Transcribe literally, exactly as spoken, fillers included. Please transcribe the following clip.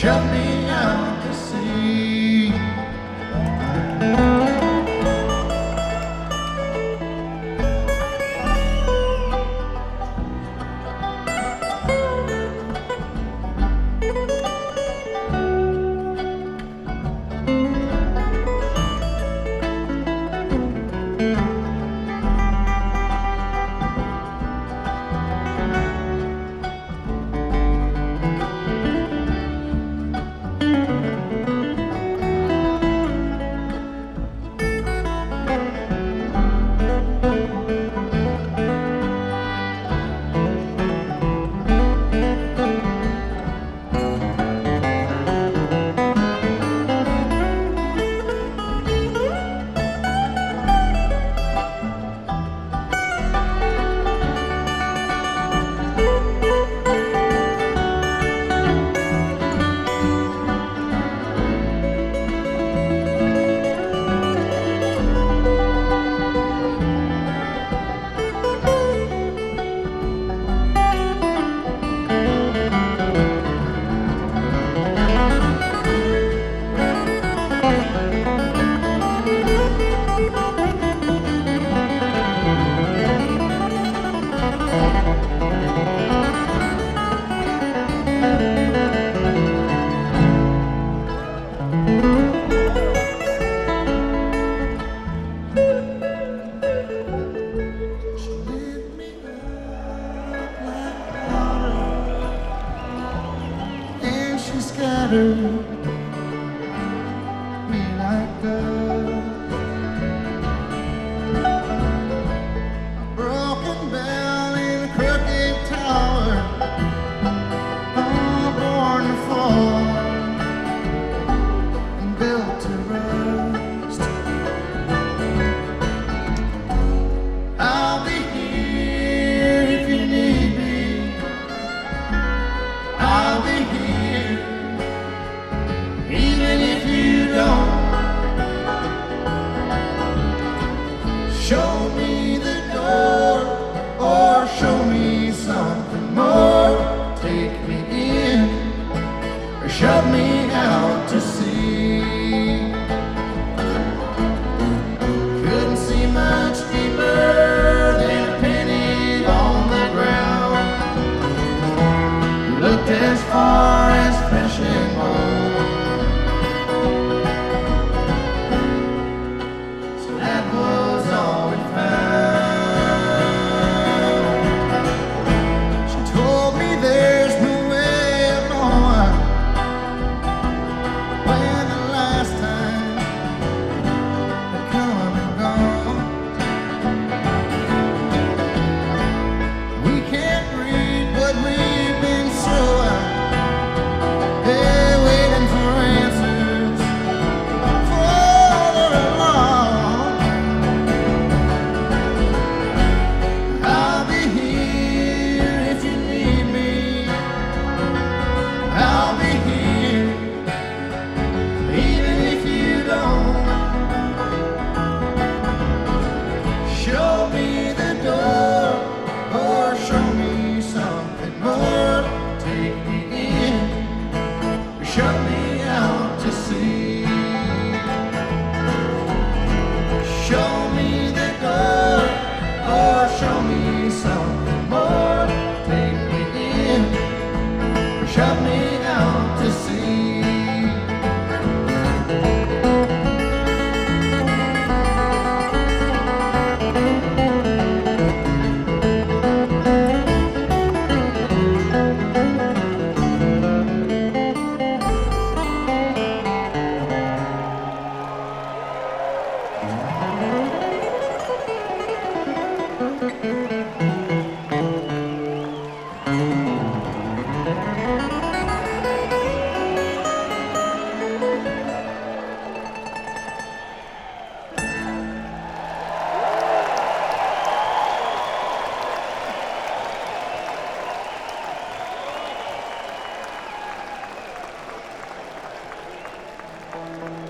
shut me out to sea. Scattered me like dust, a broken bell in a crooked tower, all born to fall and built to rust. I'll be here if you need me. I'll be here even if you don't. Show me the door or show me something more. Take me in or shut me out to sea. Couldn't see much deeper than a penny on the ground. Looked as far as flesh and bone. Shut me out to sea. Show me the door or show me something more. Take me in, shut me out to sea. Thank you.